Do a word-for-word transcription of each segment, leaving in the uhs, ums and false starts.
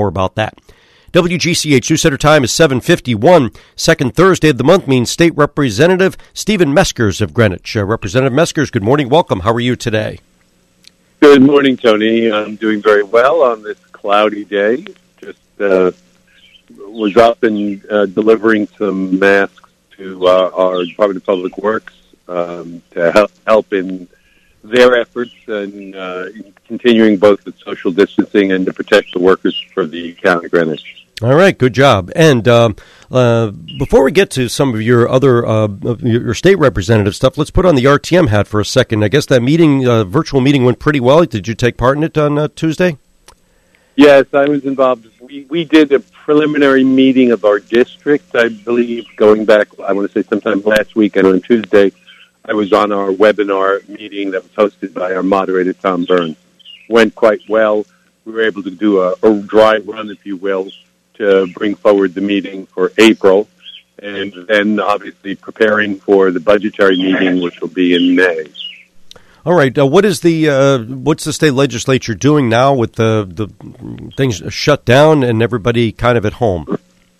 more about that. W G C H News Center time is seven fifty-one. Second Thursday of the month means State Representative Stephen Meskers of Greenwich. Uh, Representative Meskers, good morning. Welcome. How are you today? Good morning, Tony. I'm doing very well on this cloudy day. Just uh, was up and uh, delivering some masks to uh, our Department of Public Works um, to help, help in their efforts and uh, continuing both with social distancing and to protect the workers for the County of Greenwich. All right, good job. And um, uh, before we get to some of your other uh, your state representative stuff, let's put on the R T M hat for a second. I guess that meeting, uh, virtual meeting, went pretty well. Did you take part in it on uh, Tuesday? Yes, I was involved. We we did a preliminary meeting of our district, I believe, going back, I want to say sometime last week, and on Tuesday, I was on our webinar meeting that was hosted by our moderator, Tom Burns. Went quite well. We were able to do a, a dry run, if you will, to bring forward the meeting for April, and then obviously preparing for the budgetary meeting, which will be in May. All right. Uh, what is the uh, what's the state legislature doing now with the the things shut down and everybody kind of at home?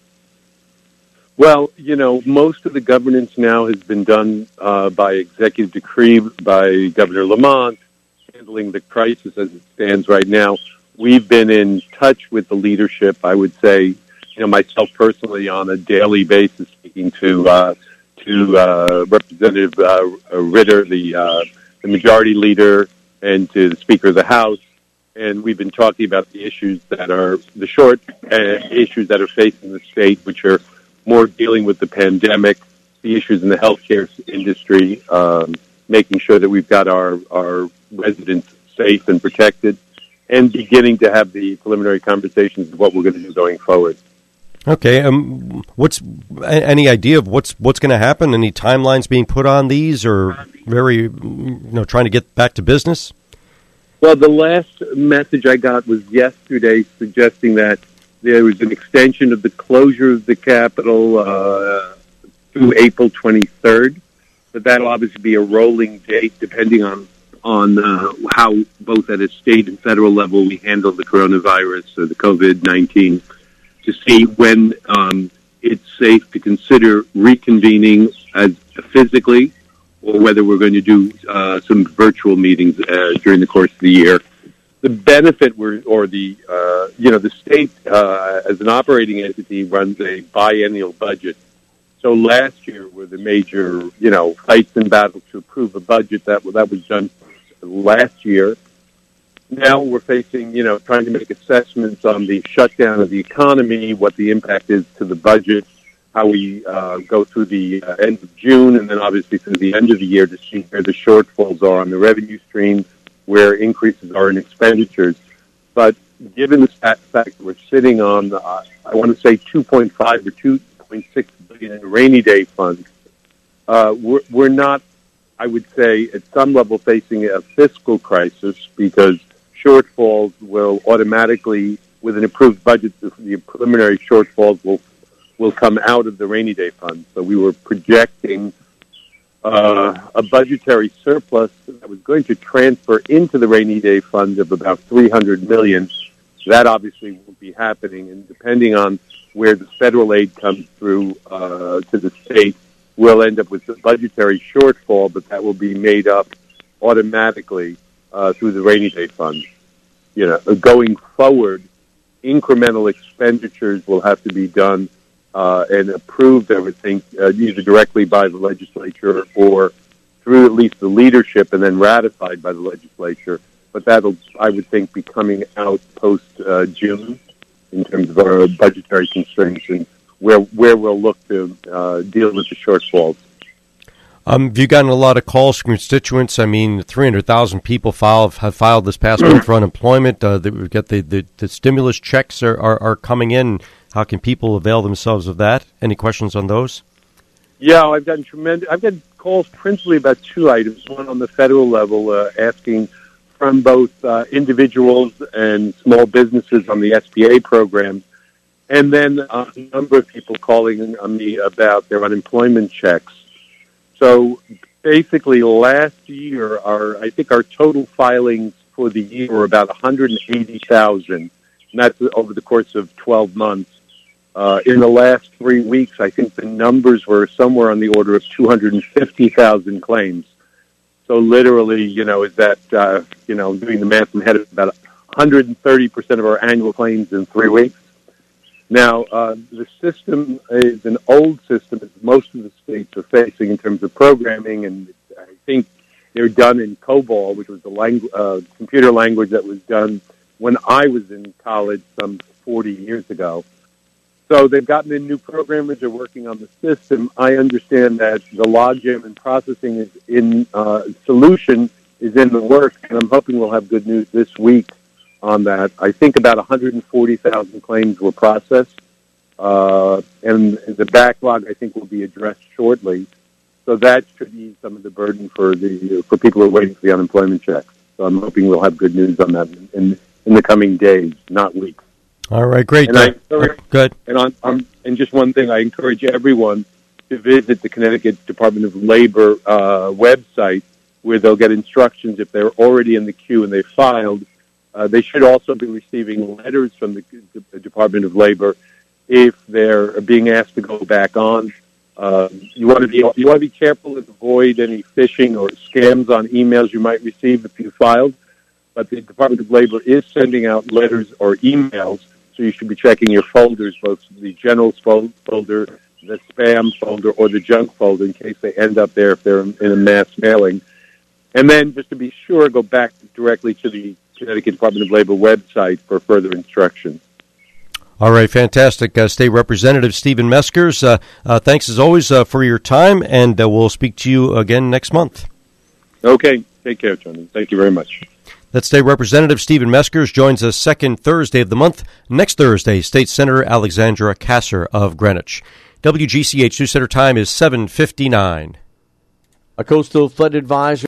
Well, you know, most of the governance now has been done uh, by executive decree by Governor Lamont, handling the crisis as it stands right now. We've been in touch with the leadership, I would say, you know, myself personally on a daily basis, speaking to uh, to uh, Representative uh, Ritter, the uh, the majority leader, and to the Speaker of the House, and we've been talking about the issues that are the short uh, issues that are facing the state, which are more dealing with the pandemic, the issues in the healthcare industry, um, making sure that we've got our our residents safe and protected, and beginning to have the preliminary conversations of what we're going to do going forward. Okay. Um, what's any idea of what's what's going to happen? Any timelines being put on these, or very, you know, trying to get back to business? Well, the last message I got was yesterday, suggesting that there was an extension of the closure of the Capitol uh, through April twenty-third, but that'll obviously be a rolling date depending on on uh, how both at a state and federal level we handle the coronavirus or the COVID nineteen, to see when um, it's safe to consider reconvening as physically, or whether we're going to do uh, some virtual meetings uh, during the course of the year. The benefit, were, or the uh, you know, the state uh, as an operating entity runs a biennial budget. So last year were the major, you know, fights and battles to approve a budget. That that was done last year. Now we're facing, you know, trying to make assessments on the shutdown of the economy, what the impact is to the budget, how we uh, go through the uh, end of June, and then obviously through the end of the year to see where the shortfalls are on the revenue streams, where increases are in expenditures. But given the fact that we're sitting on, uh, I want to say two point five or two point six billion in rainy day funds, uh, we're, we're not, I would say, at some level facing a fiscal crisis, because shortfalls will automatically, with an approved budget, the preliminary shortfalls will will come out of the rainy day fund. So we were projecting uh, a budgetary surplus that was going to transfer into the rainy day fund of about three hundred million dollars. That obviously won't be happening, and depending on where the federal aid comes through uh, to the state, we'll end up with a budgetary shortfall, but that will be made up automatically uh, through the rainy day fund. You know, going forward, incremental expenditures will have to be done uh, and approved, I would think, uh, either directly by the legislature or through at least the leadership and then ratified by the legislature. But that'll, I would think, be coming out post-June uh, in terms of our budgetary constraints and where where we'll look to uh, deal with the shortfalls. Um, have you gotten a lot of calls from constituents? I mean, three hundred thousand people filed, have filed this past month for unemployment. Uh, we've got the, the, the stimulus checks are, are, are coming in. How can people avail themselves of that? Any questions on those? Yeah, I've gotten tremendous. I've got calls principally about two items. One on the federal level, uh, asking from both uh, individuals and small businesses on the S B A programs, and then uh, a number of people calling on me about their unemployment checks. So basically, last year, our I think our total filings for the year were about one hundred eighty thousand, and that's over the course of twelve months. Uh, in the last three weeks, I think the numbers were somewhere on the order of two hundred fifty thousand claims. So literally, you know, is that, uh, you know, doing the math in my head, about one hundred thirty percent of our annual claims in three weeks. Now, uh, the system is an old system that most of the states are facing in terms of programming, and I think they're done in COBOL, which was the langu- uh, computer language that was done when I was in college some forty years ago. So they've gotten in new programmers. They're working on the system. I understand that the logjam and processing is in uh, solution is in the works, and I'm hoping we'll have good news this week on that. I think about one hundred forty thousand claims were processed, uh, and the backlog I think will be addressed shortly. So that should ease some of the burden for the for people who are waiting for the unemployment checks. So I'm hoping we'll have good news on that in in the coming days, not weeks. All right, great. And, I encourage, Good. And, on, um, and just one thing, I encourage everyone to visit the Connecticut Department of Labor uh, website, where they'll get instructions if they're already in the queue and they filed. Uh, they should also be receiving letters from the, the Department of Labor if they're being asked to go back on. Uh, you want to be you want to be careful and avoid any phishing or scams on emails you might receive if you filed. But the Department of Labor is sending out letters or emails, so you should be checking your folders, both the general folder, the spam folder, or the junk folder, in case they end up there if they're in a mass mailing. And then, just to be sure, go back directly to the Connecticut Department of Labor website for further instructions. All right, fantastic. Uh, State Representative Stephen Meskers, uh, uh, thanks as always uh, for your time, and uh, we'll speak to you again next month. Okay, take care, Tony. Thank you very much. That State Representative Stephen Meskers joins us second Thursday of the month. Next Thursday, State Senator Alexandra Kasser of Greenwich. W G C H News Center time is seven fifty-nine. A coastal flood advisory